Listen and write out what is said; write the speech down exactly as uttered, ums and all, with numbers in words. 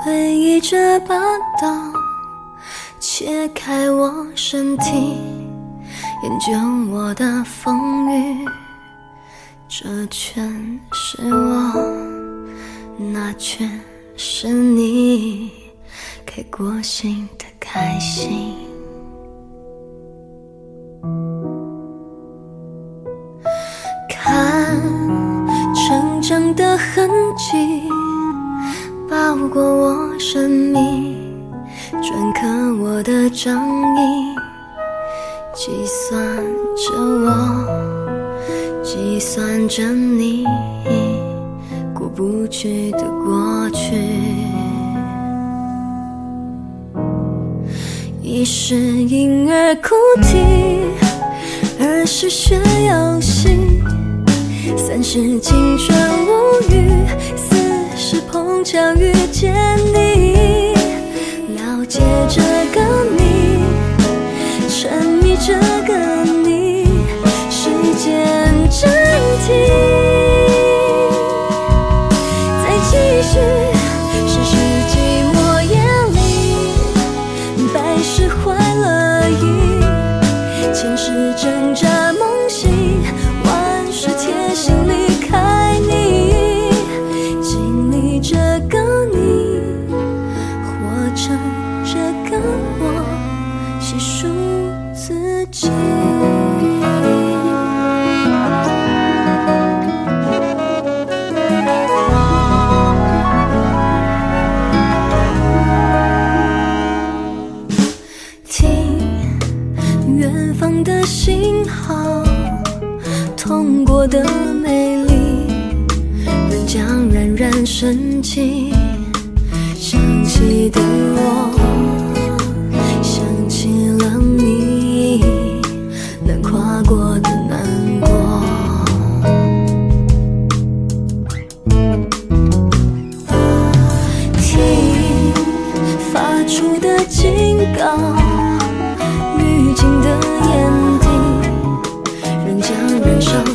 回忆这把刀，切开我身体，研究我的风雨。这全是我，那全是你，给过心的开心。看成长的痕迹包裹我生命，篆刻我的掌印，计算着我，计算着你过不去的过去。一是婴儿哭啼，二是学游戏，三是青春无语，四是碰巧遇见你。了解这个你，沉迷这个你，时间暂停，再继续试试寂寞夜里，百事欢乐意，千事挣扎梦醒，万事贴心离开你，经历这个你，活成这个我，细数自己。听远方的信号，痛过的美丽，仍将冉冉升起。想起的我，想起了你，难跨过的难过。听发出的警告，预警的眼底，仍将燃烧